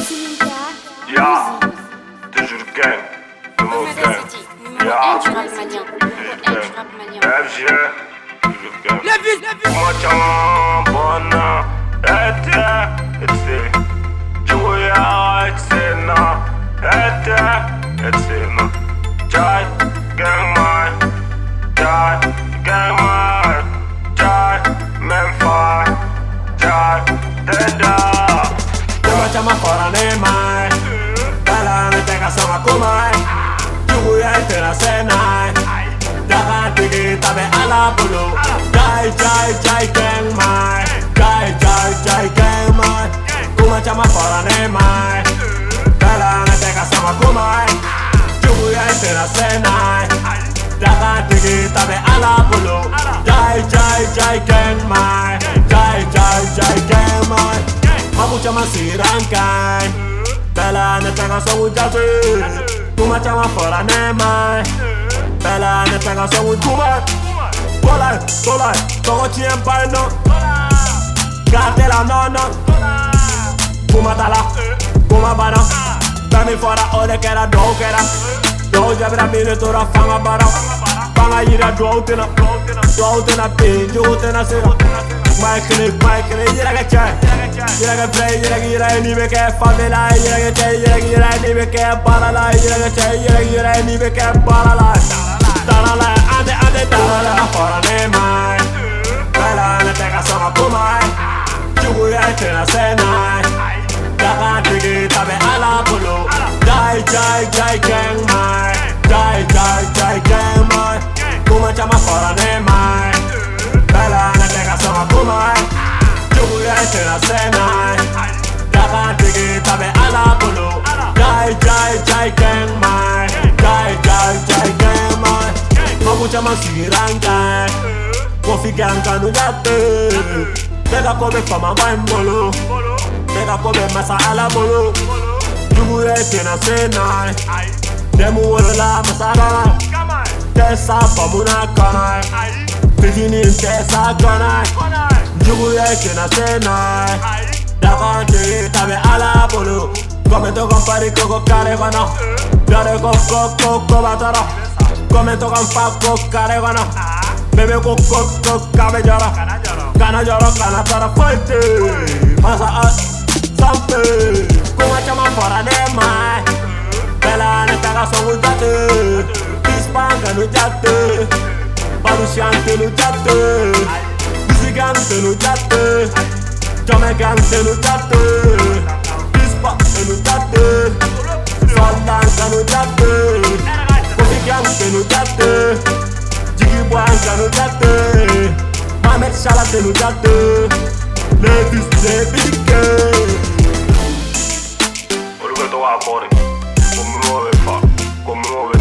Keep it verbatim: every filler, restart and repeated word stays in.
Ya, toujours gang, numéro gang. Ya, du rap malien. toujours gang. F G, toujours gang. La vie, la vie. Moi, t'as bona, ete, ete. Juya, ete, na, ete, ete, na. Jai, gang, man. Jai, gang, man. Jai, men, fire. Jai, deda. Chama fora nem mais, ela não tem cação a comer. Jugo e aí tem a cena, já que tá bem a la bolo. Jai jai jai quem mais, jai jai jai quem mais. Uma chama fora nem mais, ela não tem cação a comer. Jugo e aí tem a cena, já que tá bem a la bolo. Jai jai jai quem mais, jai jai jai quem mais. Mabu chama sirankai, bela ne pega só o jazz. Kuma chama fora ne mai, bela ne pega só o kuma. Bola, bola, todo tiempo no. Gatela no no. Kuma tala, kuma bana. Dami fora ode que era do que era. Do já vira militora fanga bara. Fanga ira do tena, do tena pinjo tena sera. Michael, Michael, yira que chai, yira que play, yira que yira ni me que famela, yira que chai, yira que yira ni me que para la, yira que chai, yira que yira ni me que para la, para la, ande ande para la, para ne mai, bela ne pega só a pomai, jugo ya te na cena, ya cante que tabe a la polo, jai jai jai ken mai, jai jai jai ken mai, como chama para ne mai. Bella ne pega só a pomai, jugo ya te na cena, ya cante que tabe a la polo, jai jai jai ken mai, jai jai jai ken mai. Mabu chama sirankai, kofi ganka no jate, pega come fama vai mbolo, pega come masa ala bolo, jugo ya te na cena, demu wala masala, tesa pamuna kanai. Fifini ntesa konai, jugu ya kena senai. Dakante tabe ala bolo, komento con pari koko kare kono, yare koko koko batara. Komento con pako kare kono, bebe koko koko kabe jara. Kana jara kana tara fuerte, masa a sampe. Kuma chama fora ne mai, bela ne pega só o jate, dispanga no jate. Parushante no jate, Zigante no jate, Jamaican no jate, Pispa no jate, Soldanka no jate, Kofikante no jate, Jiggy Bwanka no jate, Mamet Shalate no jate, Levis Lebike. Oruga to wa bori, como muove fa, como muove